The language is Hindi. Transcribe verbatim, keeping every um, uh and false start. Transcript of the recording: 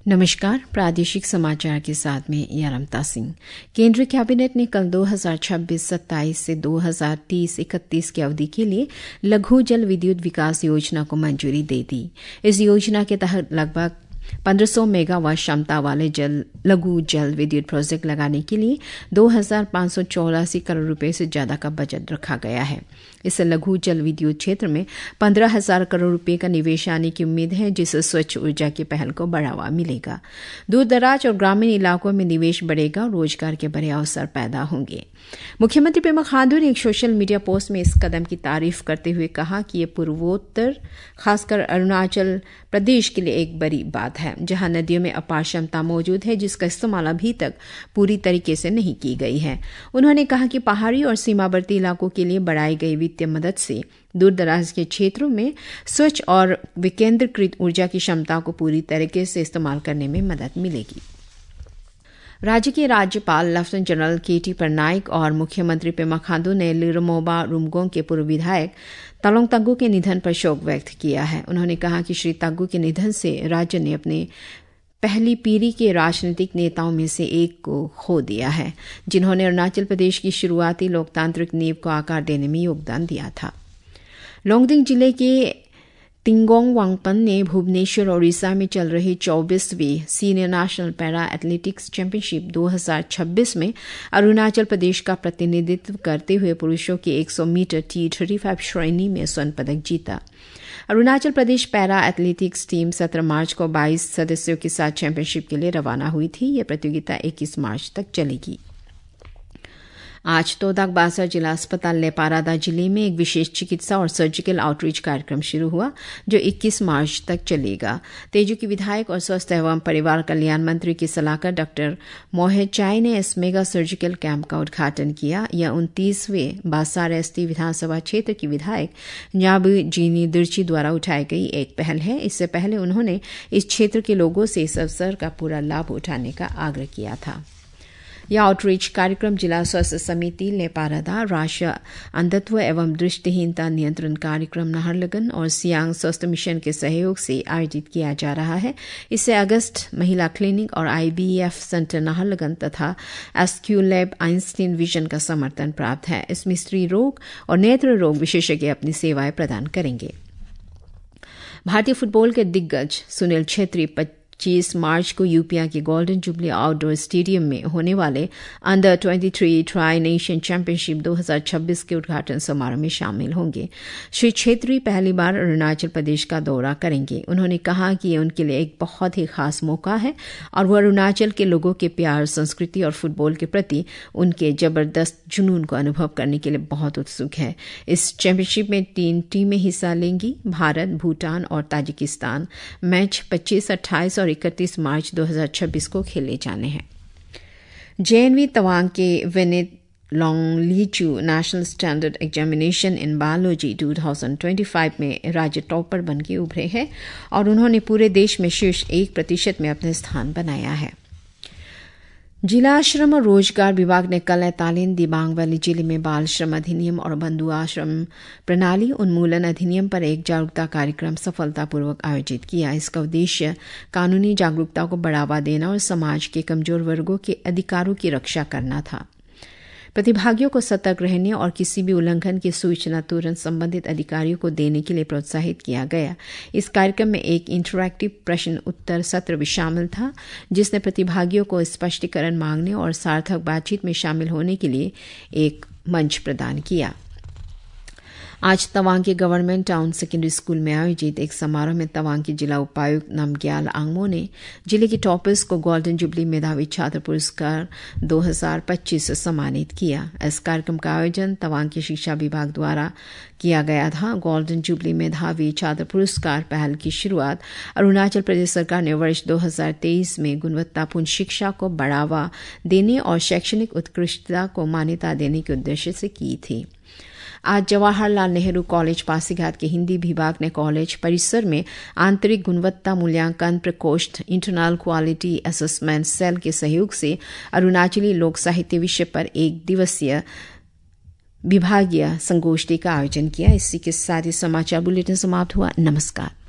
नमस्कार, प्रादेशिक समाचार के साथ में यारमता सिंह। केंद्रीय कैबिनेट ने कल दो हज़ार छब्बीस सत्ताईस से दो हज़ार तीस इकतीस की अवधि के लिए लघु जल विद्युत विकास योजना को मंजूरी दे दी। इस योजना के तहत लगभग पंद्रह सौ मेगावाट क्षमता वाले जल लघु जल विद्युत प्रोजेक्ट लगाने के लिए दो हज़ार पाँच सौ चौरासी करोड़ रुपए से ज्यादा का बजट रखा गया है। इससे लघु जल विद्युत क्षेत्र में पंद्रह हजार करोड़ रुपए का निवेश आने की उम्मीद है, जिससे स्वच्छ ऊर्जा की पहल को बढ़ावा मिलेगा। दूर दराज और ग्रामीण इलाकों में निवेश बढ़ेगा और रोजगार के बड़े अवसर पैदा होंगे। मुख्यमंत्री पेमा खांडू ने एक सोशल मीडिया पोस्ट में इस कदम की तारीफ करते हुए कहा कि यह पूर्वोत्तर, खासकर अरुणाचल प्रदेश के लिए एक बड़ी बात है, जहां नदियों में अपार क्षमता मौजूद है, जिसका इस्तेमाल अभी तक पूरी तरीके से नहीं की गई है। उन्होंने कहा कि पहाड़ी और सीमावर्ती इलाकों के लिए बढ़ाई गई वित्तीय मदद से दूर दराज के क्षेत्रों में स्वच्छ और विकेंद्रीकृत ऊर्जा की क्षमता को पूरी तरीके से इस्तेमाल करने में मदद मिलेगी। राज्य के राज्यपाल lieutenant general K T Patnaik और मुख्यमंत्री पेमा खांडू ने लिरमोबा रुमगोंग के पूर्व विधायक तलोंग तग्गू के निधन पर शोक व्यक्त किया है। उन्होंने कहा कि श्री तग्गू के निधन से राज्य ने अपने पहली पीढ़ी के राजनीतिक नेताओं में से एक को खो दिया है, जिन्होंने अरुणाचल प्रदेश की शुरुआती लोकतांत्रिक नींव को आकार देने में योगदान दिया था। लोंगडिंग जिले के तिंगोंग वांगपन ने भुवनेश्वर ओडिशा में चल रही चौबीसवीं senior national para athletics championship दो हज़ार छब्बीस में अरुणाचल प्रदेश का प्रतिनिधित्व करते हुए पुरुषों की सौ मीटर टी पैंतीस श्रेणी में स्वर्ण पदक जीता। Arunachal Pradesh para athletics team सत्रह मार्च को बाईस सदस्यों के साथ चैंपियनशिप के लिए रवाना हुई थी। यह प्रतियोगिता इक्कीस मार्च तक चलेगी। आज तोदाक बासार जिला अस्पताल लेपारादा जिले में एक विशेष चिकित्सा और सर्जिकल आउटरीच कार्यक्रम शुरू हुआ, जो इक्कीस मार्च तक चलेगा। तेजू की विधायक और स्वास्थ्य एवं परिवार कल्याण मंत्री की सलाहकार डॉक्टर मोहित चाई ने इस मेगा सर्जिकल कैंप का उद्घाटन किया। यह उनतीसवें बासार एसटी विधानसभा क्षेत्र की विधायक न्याबू जीनी दिर्ची द्वारा उठाई गई एक पहल है। इससे पहले उन्होंने इस क्षेत्र के लोगों से इस अवसर का पूरा लाभ उठाने का आग्रह किया था। यह आउटरीच कार्यक्रम जिला स्वास्थ्य समिति लेपारादा, राष्ट्रीय अंधत्व एवं दृष्टिहीनता नियंत्रण कार्यक्रम नाहरलगुन और सियांग स्वास्थ्य मिशन के सहयोग से आयोजित किया जा रहा है। इससे अगस्त महिला क्लिनिक और आईबीएफ सेंटर नाहरलगुन तथा एसक्यू लैब आइंस्टीन विजन का समर्थन प्राप्त है। इसमें स्त्री रोग और नेत्र रोग विशेषज्ञ अपनी सेवाएं प्रदान करेंगे। भारतीय फुटबॉल के दिग्गज सुनील छेत्री पच्चीस मार्च को यूपिया के गोल्डन जुबली आउटडोर स्टेडियम में होने वाले अंडर तेईस ट्राई नेशन चैंपियनशिप दो हज़ार छब्बीस के उद्घाटन समारोह में शामिल होंगे। श्री छेत्री पहली बार अरुणाचल प्रदेश का दौरा करेंगे। उन्होंने कहा कि यह उनके लिए एक बहुत ही खास मौका है और वह अरुणाचल के लोगों के प्यार, संस्कृति और फुटबॉल के प्रति उनके जबरदस्त जुनून को अनुभव करने के लिए बहुत उत्सुक है। इस चैंपियनशिप में तीन टीमें हिस्सा लेंगी, भारत, भूटान और ताजिकिस्तान। मैच पच्चीस, अट्ठाईस और इकतीस मार्च दो हज़ार छब्बीस को खेले जाने हैं। जेएनवी तवांग के Vineet Longlichu national standard examination in biology दो हज़ार पच्चीस में राज्य टॉपर बन के उभरे हैं और उन्होंने पूरे देश में शीर्ष एक प्रतिशत में अपना स्थान बनाया है। जिला श्रम और रोजगार विभाग ने कल तालीन दिबांग वैली जिले में बाल श्रम अधिनियम और बंधुआ श्रम प्रणाली उन्मूलन अधिनियम पर एक जागरूकता कार्यक्रम सफलतापूर्वक आयोजित किया। इसका उद्देश्य कानूनी जागरूकता को बढ़ावा देना और समाज के कमजोर वर्गों के अधिकारों की रक्षा करना था। प्रतिभागियों को सतर्क रहने और किसी भी उल्लंघन की सूचना तुरंत संबंधित अधिकारियों को देने के लिए प्रोत्साहित किया गया। इस कार्यक्रम में एक इंटरैक्टिव प्रश्न उत्तर सत्र भी शामिल था, जिसने प्रतिभागियों को स्पष्टीकरण मांगने और सार्थक बातचीत में शामिल होने के लिए एक मंच प्रदान किया। आज तवांग के गवर्नमेंट टाउन सेकेंडरी स्कूल में आयोजित एक समारोह में तवांग के जिला उपायुक्त नामग्याल आंगमो ने जिले के टॉपर्स को गोल्डन जुबली मेधावी छात्र पुरस्कार दो हज़ार पच्चीस से सम्मानित किया। इस कार्यक्रम का आयोजन तवांग के शिक्षा विभाग द्वारा किया गया था। गोल्डन जुबली मेधावी छात्र पुरस्कार पहल की शुरुआत अरुणाचल प्रदेश सरकार ने वर्ष दो हज़ार तेईस में गुणवत्तापूर्ण शिक्षा को बढ़ावा देने और शैक्षणिक उत्कृष्टता को मान्यता देने के उद्देश्य से की थी। आज जवाहरलाल नेहरू कॉलेज पासीघाट के हिंदी विभाग ने कॉलेज परिसर में आंतरिक गुणवत्ता मूल्यांकन प्रकोष्ठ इंटरनल क्वालिटी असेसमेंट सेल के सहयोग से अरुणाचली लोक साहित्य विषय पर एक दिवसीय विभागीय संगोष्ठी का आयोजन किया। इसी के साथ ही समाचार बुलेटिन समाप्त हुआ। नमस्कार।